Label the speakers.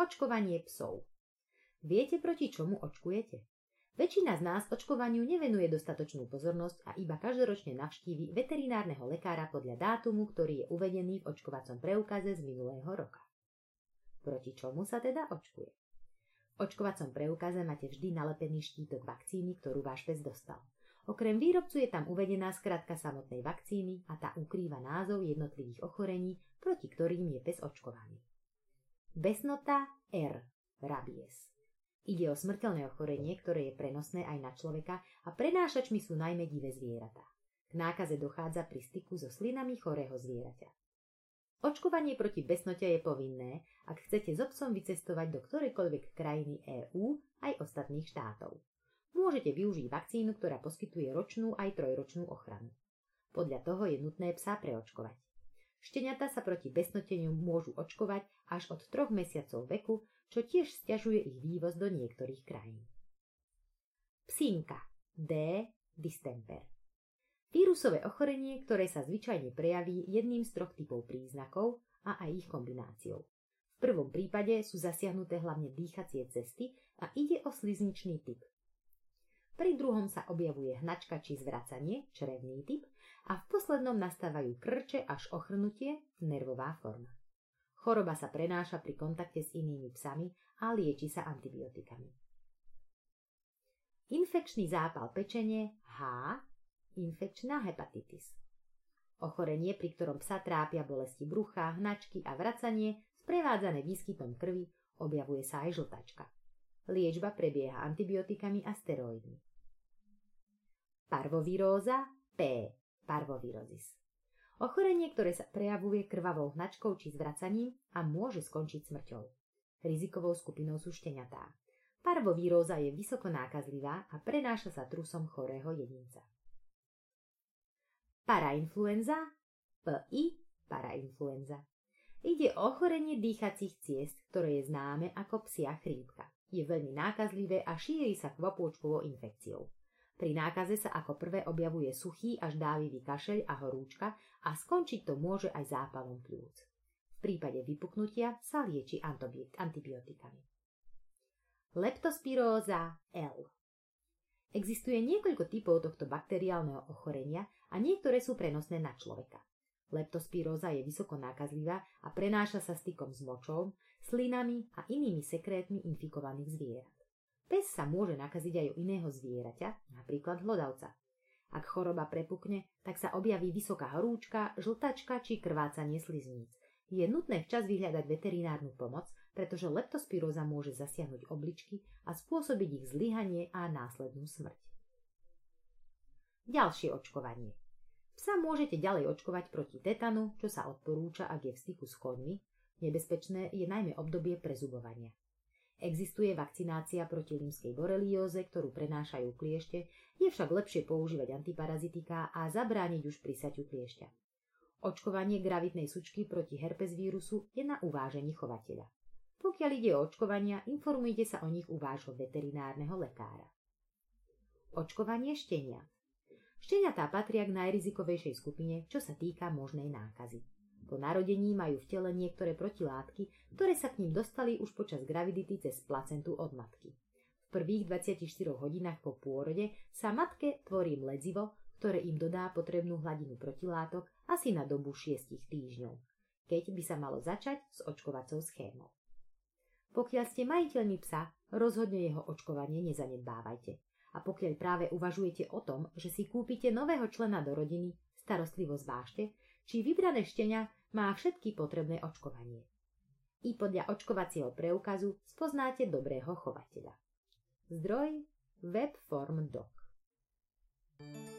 Speaker 1: Očkovanie psov. Viete, proti čomu očkujete? Väčšina z nás očkovaniu nevenuje dostatočnú pozornosť a iba každoročne navštívi veterinárneho lekára podľa dátumu, ktorý je uvedený v očkovacom preukaze z minulého roka. Proti čomu sa teda očkuje? V očkovacom preukaze máte vždy nalepený štítok vakcíny, ktorú váš pes dostal. Okrem výrobcu je tam uvedená skratka samotnej vakcíny a tá ukrýva názov jednotlivých ochorení, proti ktorým je pes očkovaný. Besnota R. Rabies. Ide o smrteľné ochorenie, ktoré je prenosné aj na človeka a prenášačmi sú najmä divé zvieratá. K nákaze dochádza pri styku so slinami chorého zvieraťa. Očkovanie proti besnote je povinné, ak chcete so psom vycestovať do ktorejkoľvek krajiny EÚ aj ostatných štátov. Môžete využiť vakcínu, ktorá poskytuje ročnú aj trojročnú ochranu. Podľa toho je nutné psa preočkovať. Šteniatá sa proti besnoteniu môžu očkovať až od 3 mesiacov veku, čo tiež sťažuje ich vývoz do niektorých krajín. Psínka D. distemper. Vírusové ochorenie, ktoré sa zvyčajne prejaví jedným z 3 typov príznakov a aj ich kombináciou. V prvom prípade sú zasiahnuté hlavne dýchacie cesty a ide o slizničný typ. Pri druhom sa objavuje hnačka či zvracanie, črevný typ, a v poslednom nastávajú krče až ochrnutie, nervová forma. Choroba sa prenáša pri kontakte s inými psami a lieči sa antibiotikami. Infekčný zápal pečene H. Infekčná hepatitis. Ochorenie, pri ktorom psa trápia bolesti brucha, hnačky a vracanie, sprevádzané výskytom krvi, objavuje sa aj žltačka. Liečba prebieha antibiotikami a steroidmi. Parvoviróza P. Parvovirozis. Ochorenie, ktoré sa prejavuje krvavou hnačkou či zvracaním a môže skončiť smrťou. Rizikovou skupinou sú šteniatá. Parvoviróza je vysoko nákazlivá a prenáša sa trusom chorého jedinca. Parainfluenza PI. Parainfluenza. Ide o ochorenie dýchacích ciest, ktoré je známe ako psia chrípka. Je veľmi nákazlivé a šíri sa kvapôčkovou infekciou. Pri nákaze sa ako prvé objavuje suchý až dávivý kašeľ a horúčka a skončiť to môže aj zápalom pľúc. V prípade vypuknutia sa lieči antibiotikami. Leptospiróza L. Existuje niekoľko typov tohto bakteriálneho ochorenia a niektoré sú prenosné na človeka. Leptospiróza je vysoko nákazlivá a prenáša sa stykom s močou, slinami a inými sekrétmi infikovaných zvierat. Pes sa môže nakaziť aj u iného zvieraťa, napríklad hlodavca. Ak choroba prepukne, tak sa objaví vysoká horúčka, žltačka či krvácanie slizníc. Je nutné včas vyhľadať veterinárnu pomoc, pretože leptospiróza môže zasiahnuť obličky a spôsobiť ich zlyhanie a následnú smrť. Ďalšie očkovanie. Psa môžete ďalej očkovať proti tetanu, čo sa odporúča, ak je v styku s koňmi. Nebezpečné je najmä obdobie prezubovania. Existuje vakcinácia proti rímskej borelióze, ktorú prenášajú kliešte, je však lepšie používať antiparazitika a zabrániť už prisaťu kliešťa. Očkovanie gravitnej sučky proti herpes vírusu je na uvážení chovateľa. Pokiaľ ide o očkovania, informujte sa o nich u vášho veterinárneho lekára. Očkovanie šteniat. Šteniatá patria k najrizikovejšej skupine, čo sa týka možnej nákazy. Po narodení majú v tele niektoré protilátky, ktoré sa k ním dostali už počas gravidity cez placentu od matky. V prvých 24 hodinách po pôrode sa matke tvorí mledzivo, ktoré im dodá potrebnú hladinu protilátok asi na dobu 6 týždňov, keď by sa malo začať s očkovacou schémou. Pokiaľ ste majiteľmi psa, rozhodne jeho očkovanie nezanedbávajte. A pokiaľ práve uvažujete o tom, že si kúpite nového člena do rodiny, starostlivo zvážte, či vybrané štenia má všetky potrebné očkovanie. I podľa očkovacieho preukazu spoznáte dobrého chovateľa. Zdroj Webform Doc.